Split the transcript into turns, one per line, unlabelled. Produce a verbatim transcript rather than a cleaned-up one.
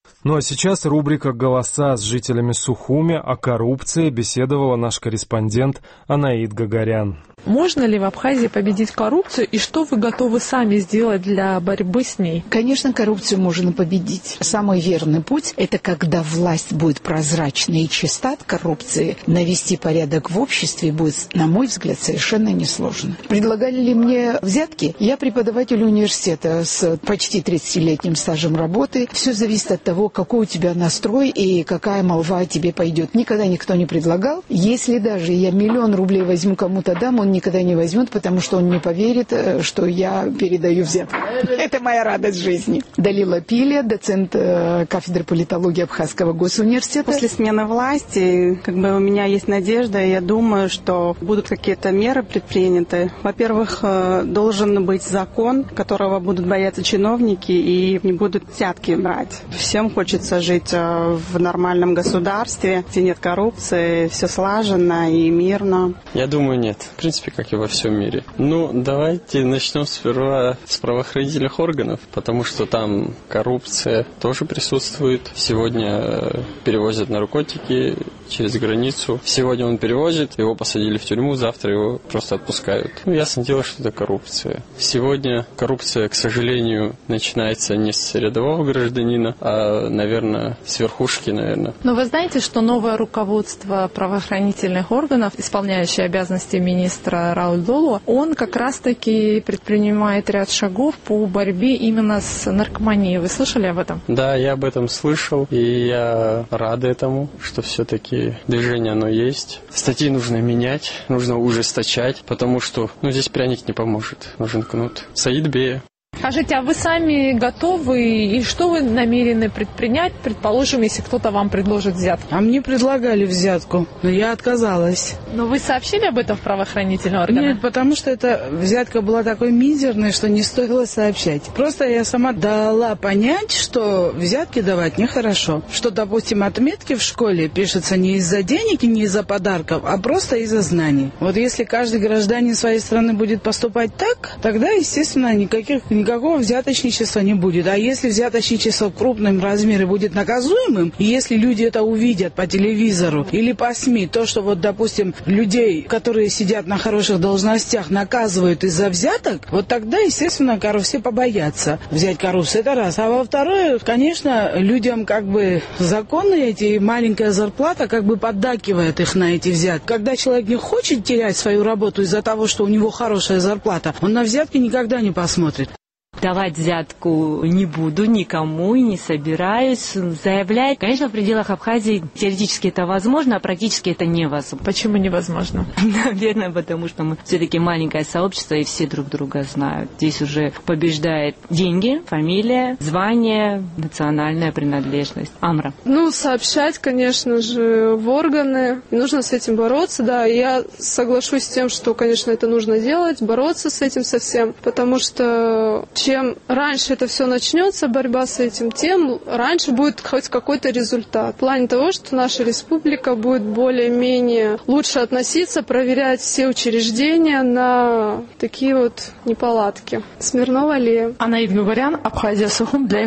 Ну а сейчас рубрика «Голоса» с жителями Сухуми. О коррупции беседовала наш корреспондент Анаид Гагарян.
Можно ли в Абхазии победить коррупцию, и что вы готовы сами сделать для борьбы с ней?
Конечно, коррупцию можно победить. Самый верный путь – это когда власть будет прозрачной и чиста от коррупции, навести порядок в обществе будет, на мой взгляд, совершенно несложно. Предлагали ли мне взятки? Я преподаватель университета с почти тридцатилетним стажем работы. Все зависит от того, какой у тебя настрой и какая молва тебе пойдет. Никогда никто не предлагал. Если даже я миллион рублей возьму, кому-то дам, он никогда не возьмет, потому что он не поверит, что я передаю взятку. Это моя радость жизни. Далила Пиля, доцент кафедры политологии Абхазского госуниверситета.
После смены власти, как бы у меня есть надежда, и я думаю, что будут какие-то меры предприняты. Во-первых, должен быть закон, которого будут бояться чиновники и не будут взятки брать. Всем хочется жить в нормальном государстве, где нет коррупции, все слаженно и мирно.
Я думаю, нет. В принципе, как и во всем мире. Ну, давайте начнем сперва с правоохранительных органов, потому что там коррупция тоже присутствует. Сегодня перевозят наркотики через границу. Сегодня он перевозит, его посадили в тюрьму, завтра его просто отпускают. Ну, ясно дело, что это коррупция. Сегодня коррупция, к сожалению, начинается не с рядового гражданина, а, наверное, с верхушки, наверное.
Но вы знаете, что новое руководство правоохранительных органов, исполняющее обязанности министра Рауль Долу, он как раз-таки предпринимает ряд шагов по борьбе именно с наркоманией. Вы слышали об этом?
Да, я об этом слышал, и я рад этому, что все-таки движение оно есть. Статьи нужно менять, нужно ужесточать, потому что ну, здесь пряник не поможет, нужен кнут. Саид Бея.
Скажите, а вы сами готовы и что вы намерены предпринять, предположим, если кто-то вам предложит взятку?
А мне предлагали взятку, но я отказалась.
Но вы сообщили об этом в правоохранительные органы?
Нет, потому что эта взятка была такой мизерной, что не стоило сообщать. Просто я сама дала понять, что взятки давать нехорошо. Что, допустим, отметки в школе пишутся не из-за денег и не из-за подарков, а просто из-за знаний. Вот если каждый гражданин своей страны будет поступать так, тогда, естественно, никаких никакого взяточничества не будет. А если взяточничество в крупном размере будет наказуемым, и если люди это увидят по телевизору или по СМИ, то, что вот, допустим, людей, которые сидят на хороших должностях, наказывают из-за взяток, вот тогда, естественно, все побоятся взять коррупцию. Это раз. А во-вторых, конечно, людям как бы законы эти, маленькая зарплата как бы поддакивает их на эти взятки. Когда человек не хочет терять свою работу из-за того, что у него хорошая зарплата, он на взятки никогда не посмотрит.
Давать взятку не буду никому и не собираюсь заявлять. Конечно, в пределах Абхазии теоретически это возможно, а практически это невозможно.
Почему невозможно?
Наверное, потому что мы все-таки маленькое сообщество и все друг друга знают. Здесь уже побеждает деньги, фамилия, звание, национальная принадлежность. Амра.
Ну, сообщать, конечно же, в органы. Нужно с этим бороться, да. Я соглашусь с тем, что, конечно, это нужно делать, бороться с этим совсем, потому что чем раньше это все начнется, борьба с этим, тем раньше будет хоть какой-то результат. В плане того, что наша республика будет более-менее лучше относиться, проверять все учреждения на такие вот неполадки. Смирнова Лия.
Анаид Гагарян, Абхазия, Сухум для